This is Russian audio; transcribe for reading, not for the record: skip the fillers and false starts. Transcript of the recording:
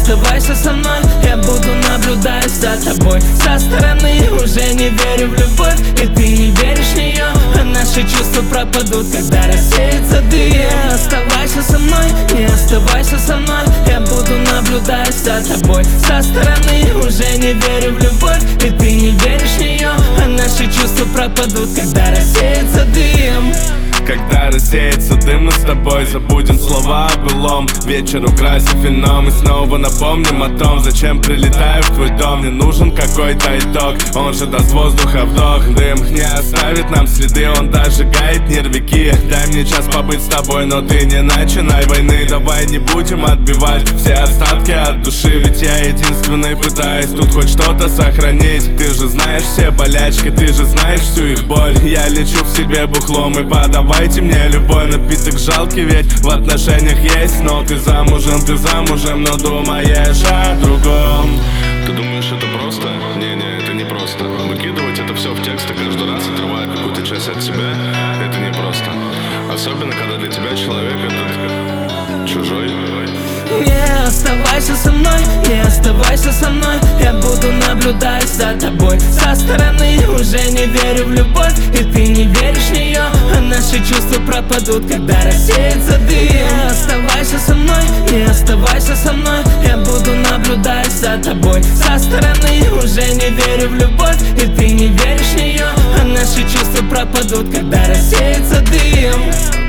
оставайся со мной, я буду наблюдать за тобой со стороны. Уже не верю в любовь, и ты не веришь в нее, а наши чувства пропадут, когда рассеется дым. Оставайся со мной, не оставайся со мной, я буду наблюдать за тобой со стороны. Уже не верю в любовь, и ты не веришь в нее, а наши чувства пропадут, когда рассеется дым. Когда рассеется дым, мы с тобой забудем слова о былом. Вечер украсив вином и снова напомним о том, зачем прилетаю в твой дом. Мне нужен какой-то итог, он же даст воздуха вдох. Дым не оставит нам следы, он даже гает нервики. Дай мне час побыть с тобой, но ты не начинай войны. Давай не будем отбивать все остатки от души, ведь я единственный пытаюсь тут хоть что-то сохранить. Ты же знаешь все болячки, ты же знаешь всю их боль. Я лечу в себе бухлом и подавай. Дайте мне любой напиток жалкий, ведь в отношениях есть. Но ты замужем, но думаешь о другом. Ты думаешь, это просто? Не, это не просто. Выкидывать это все в тексты каждый раз, отрывая какую-то часть от себя, это не просто. Особенно, когда для тебя человек этот чужой. Не оставайся со мной, не оставайся со мной, я буду наблюдать за тобой со стороны. Уже не верю в любовь, и ты не веришь в нее, а наши чувства пропадут, когда рассеется дым. Не оставайся со мной, не оставайся со мной, я буду наблюдать за тобой со стороны. Уже не верю в любовь, и ты не веришь в нее, а наши чувства пропадут, когда рассеется дым.